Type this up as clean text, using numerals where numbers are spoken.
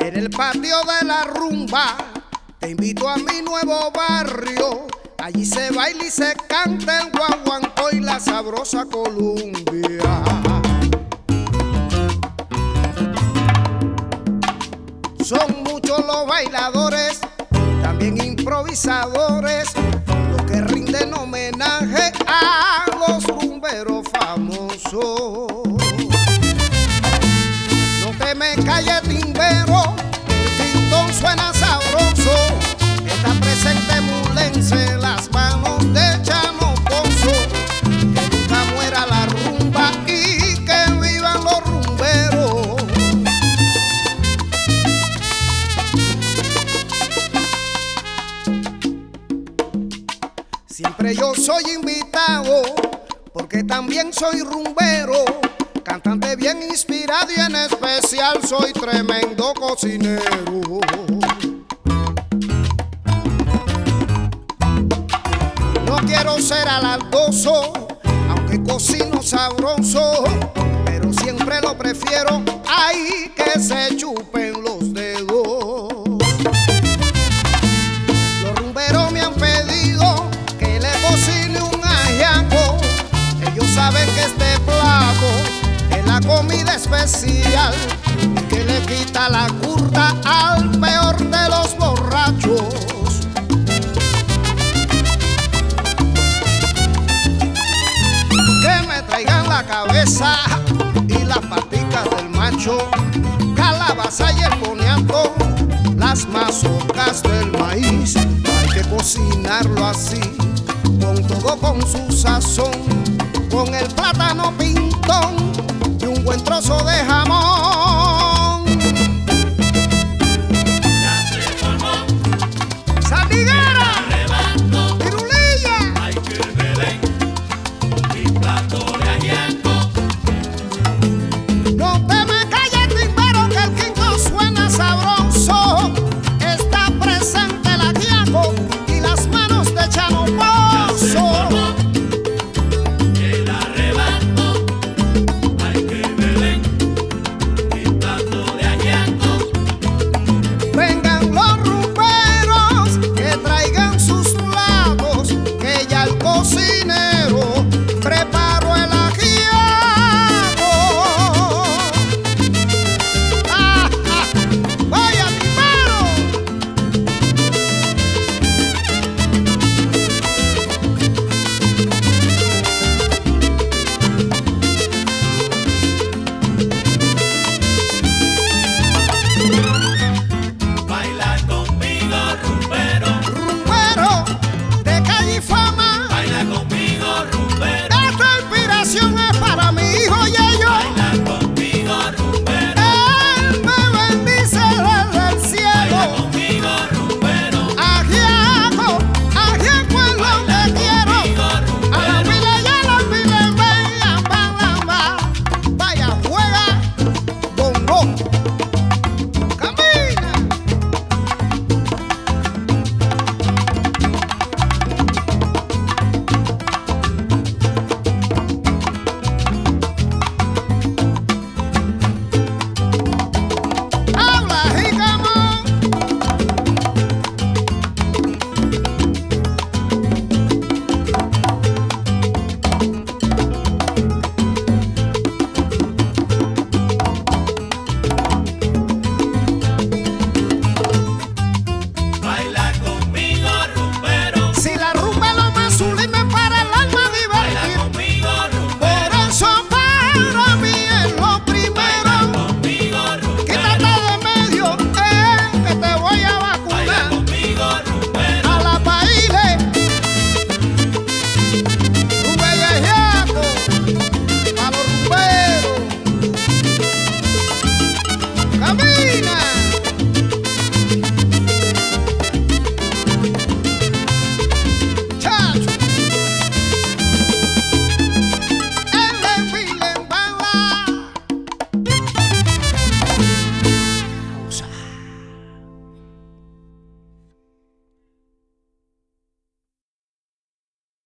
En el patio de la rumba te invito a mi nuevo barrio. Allí se baila y se canta el guaguancó y la sabrosa Columbia. Son muchos los bailadores, también improvisadores, los que rinden homenaje a los rumberos famosos. No te me calles, timbero, el tintón suena sabroso. Está presente Mulense, las manos de Chano Pozo. Que nunca muera la rumba y que vivan los rumberos. Siempre yo soy invitado, porque también soy rumbero, cantante bien inspirado y en especial soy tremendo cocinero. No quiero ser alardoso, aunque cocino sabroso, pero siempre lo prefiero, ay, que se chupen los dedos. Los rumberos me han pedido que le cocine un ajiaco. Ellos saben que este plato es la comida especial que le quita la curda al peor de los borrachos. Que me traigan la cabeza y las paticas del macho, calabaza y el boniato, las mazorcas del maíz. Hay que cocinarlo así, con todo con su sazón, con el plátano pintón y un buen trozo de jamón.